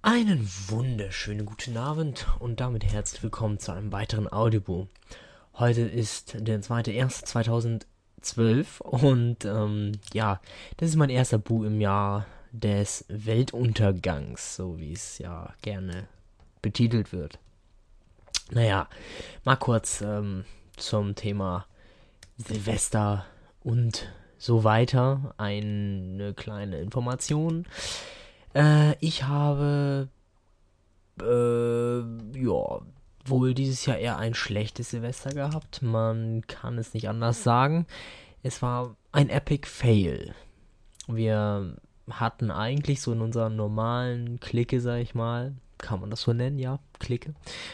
Einen wunderschönen guten Abend und damit herzlich willkommen zu einem weiteren Audioboom. Heute ist der 2.1.2012 und das ist mein erster Bu im Jahr des Weltuntergangs, so wie es ja gerne betitelt wird. Naja, mal kurz zum Thema Silvester und so weiter eine kleine Information. Ich habe, wohl dieses Jahr eher ein schlechtes Silvester gehabt. Man kann es nicht anders sagen. Es war ein Epic Fail. Wir hatten eigentlich so in unserer normalen Clique, sag ich mal, kann man das so nennen, ja, Clique,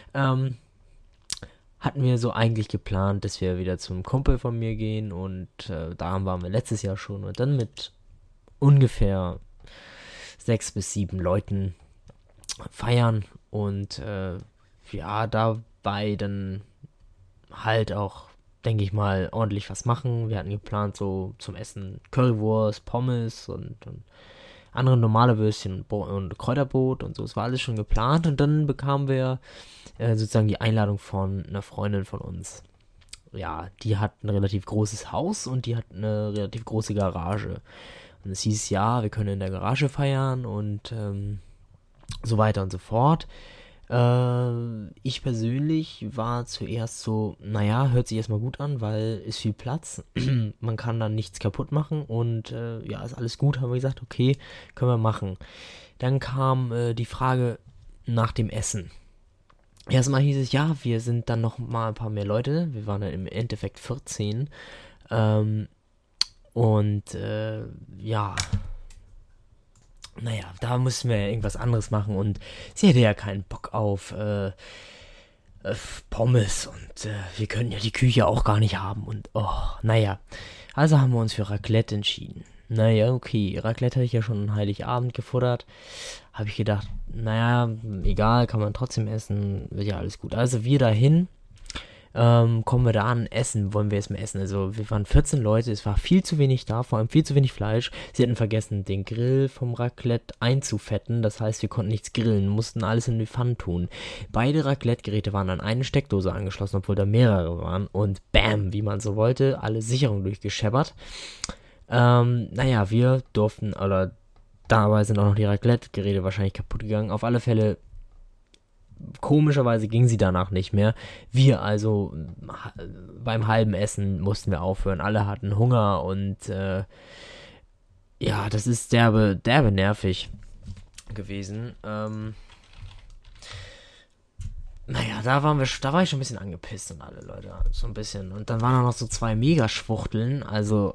hatten wir so eigentlich geplant, dass wir wieder zum Kumpel von mir gehen und da waren wir letztes Jahr schon und dann mit ungefähr 6 bis 7 Leuten feiern und dabei dann halt auch, denke ich mal, ordentlich was machen. Wir hatten geplant, so zum Essen Currywurst, Pommes und andere normale Würstchen und Kräuterbrot und so. Es war alles schon geplant und dann bekamen wir sozusagen die Einladung von einer Freundin von uns. Ja, die hat ein relativ großes Haus und die hat eine relativ große Garage. Und es hieß, ja, wir können in der Garage feiern und so weiter und so fort. Ich persönlich war zuerst so, naja, hört sich erstmal gut an, weil ist viel Platz. Man kann dann nichts kaputt machen und ist alles gut, haben wir gesagt, okay, können wir machen. Dann kam die Frage nach dem Essen. Erstmal hieß es, ja, wir sind dann noch mal ein paar mehr Leute. Wir waren dann im Endeffekt 14. Da mussten wir ja irgendwas anderes machen und sie hatte ja keinen Bock auf Pommes und wir können ja die Küche auch gar nicht haben und also haben wir uns für Raclette entschieden. Naja, okay, Raclette hatte ich ja schon an Heiligabend gefuttert, habe ich gedacht, naja, egal, kann man trotzdem essen, wird ja alles gut. Also wir dahin. Kommen wir da an, essen, wollen wir erstmal essen. Also wir waren 14 Leute, es war viel zu wenig da, vor allem viel zu wenig Fleisch. Sie hatten vergessen, den Grill vom Raclette einzufetten, das heißt, wir konnten nichts grillen, mussten alles in die Pfanne tun. Beide Raclette-Geräte waren an eine Steckdose angeschlossen, obwohl da mehrere waren. Und bam, wie man so wollte, alle Sicherungen durchgescheppert. Wir durften, oder dabei sind auch noch die Raclette-Geräte wahrscheinlich kaputt gegangen. Auf alle Fälle, komischerweise ging sie danach nicht mehr. Wir also beim halben Essen mussten wir aufhören. Alle hatten Hunger und das ist derbe nervig gewesen. Da war ich schon ein bisschen angepisst und alle Leute, so ein bisschen. Und dann waren auch noch so 2 Megaschwuchteln, also,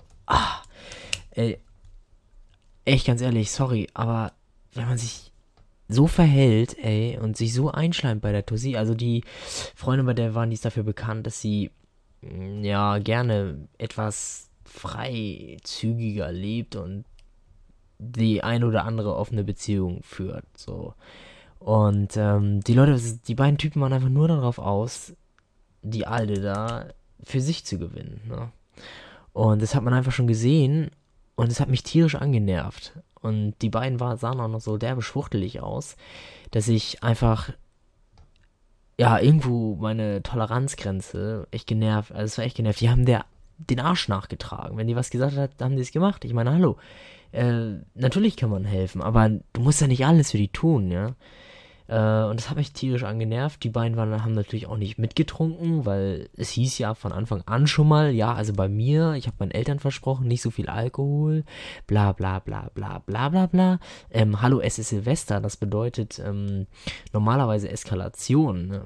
echt ganz ehrlich, sorry, aber wenn man sich so verhält, und sich so einschleimt bei der Tussi. Also die Freundin, bei der waren, die ist dafür bekannt, dass sie gerne etwas freizügiger lebt und die ein oder andere offene Beziehung führt. So. Und die Leute, die beiden Typen waren einfach nur darauf aus, die Alte da für sich zu gewinnen. Ne? Und das hat man einfach schon gesehen und es hat mich tierisch angenervt. Und die beiden sahen auch noch so derbe schwuchtelig aus, dass ich einfach, irgendwo meine Toleranzgrenze echt genervt, also es war echt genervt. Die haben den Arsch nachgetragen. Wenn die was gesagt hat, haben die es gemacht. Ich meine, hallo, natürlich kann man helfen, aber du musst ja nicht alles für die tun, ja. Und das hat mich tierisch angenervt. Die beiden haben natürlich auch nicht mitgetrunken, weil es hieß ja von Anfang an schon mal, ja, also bei mir, ich habe meinen Eltern versprochen, nicht so viel Alkohol, bla bla bla bla bla bla bla. Hallo, es ist Silvester, das bedeutet normalerweise Eskalation. Ne?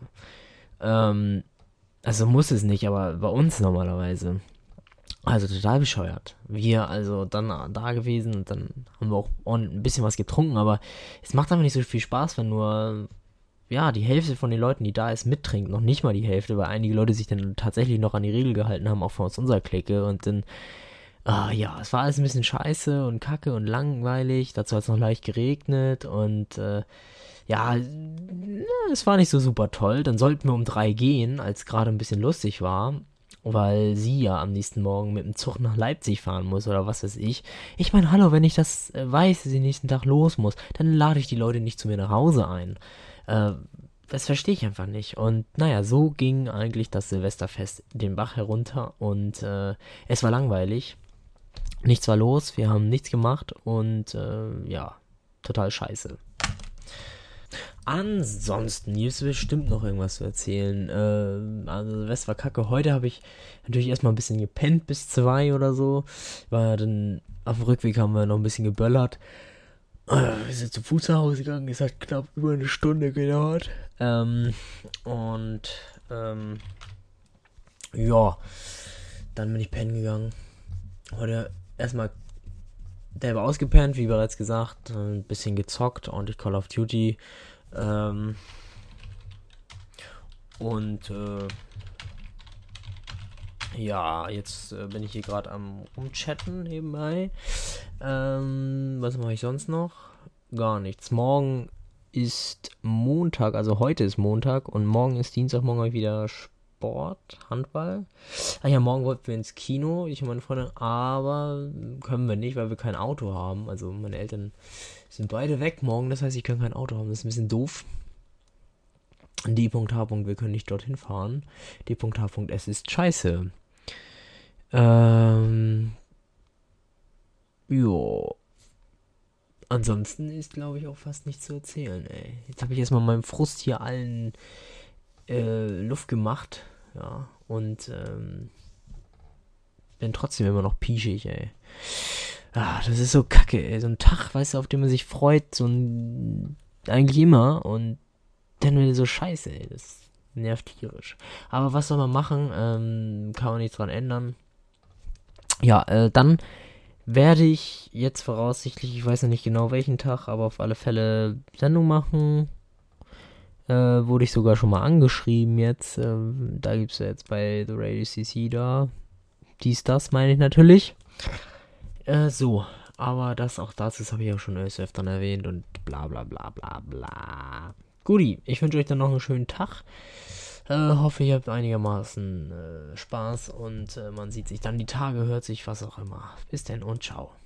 Also muss es nicht, aber bei uns normalerweise. Also total bescheuert. Wir also dann da gewesen und dann haben wir auch ein bisschen was getrunken, aber es macht einfach nicht so viel Spaß, wenn nur, die Hälfte von den Leuten, die da ist, mittrinkt. Noch nicht mal die Hälfte, weil einige Leute sich dann tatsächlich noch an die Regel gehalten haben, auch von unserer Clique und dann, es war alles ein bisschen scheiße und kacke und langweilig. Dazu hat es noch leicht geregnet und, es war nicht so super toll. Dann sollten wir um 3 gehen, als gerade ein bisschen lustig war. weil sie ja am nächsten Morgen mit dem Zug nach Leipzig fahren muss oder was weiß ich. Ich meine, hallo, wenn ich das weiß, dass ich nächsten Tag los muss, dann lade ich die Leute nicht zu mir nach Hause ein. Äh, Das verstehe ich einfach nicht. Und naja, so ging eigentlich das Silvesterfest den Bach herunter und es war langweilig. Nichts war los, wir haben nichts gemacht und ja, total scheiße. Ansonsten gibt es bestimmt noch irgendwas zu erzählen. Also Silvester war kacke. Heute habe ich natürlich erstmal ein bisschen gepennt bis 2 oder so. War dann auf dem Rückweg haben wir noch ein bisschen geböllert. Wir sind zu Fuß nach Hause gegangen. Es hat knapp über eine Stunde gedauert. Und ja, dann bin ich pennen gegangen. Heute erstmal derbe ausgepennt, wie bereits gesagt. Ein bisschen gezockt, ordentlich Call of Duty. Und ja, jetzt bin ich hier gerade am Rumchatten nebenbei. Was mache ich sonst noch? Gar nichts. Morgen ist Montag, also heute ist Montag und morgen ist Dienstag, morgen habe ich wieder Sport, Handball. Ach ja, morgen wollten wir ins Kino, ich und meine Freundin, aber können wir nicht, weil wir kein Auto haben. Also meine Eltern sind beide weg morgen, das heißt, ich kann kein Auto haben. Das ist ein bisschen doof. D.H. Wir können nicht dorthin fahren. D.H. Es ist scheiße. Jo. Ansonsten ist, glaube ich, auch fast nichts zu erzählen, ey. Jetzt habe ich erstmal meinem Frust hier allen Luft gemacht. Ja. Und bin trotzdem immer noch pieschig, ey. Ah, das ist so kacke, ey. So ein Tag, weißt du, auf den man sich freut, so ein. Eigentlich immer. Und dann wieder so scheiße, ey. Das nervt tierisch. Aber was soll man machen? Kann man nichts dran ändern. Ja, dann werde ich jetzt voraussichtlich, ich weiß noch nicht genau welchen Tag, aber auf alle Fälle Sendung machen. Wurde ich sogar schon mal angeschrieben jetzt. Da gibt es ja jetzt bei The Radio CC da. Das meine ich natürlich. So, aber auch das habe ich ja schon öfter erwähnt und bla bla bla bla bla. Guti, ich wünsche euch dann noch einen schönen Tag. Hoffe, ihr habt einigermaßen Spaß und man sieht sich dann die Tage, hört sich, was auch immer. Bis denn und ciao.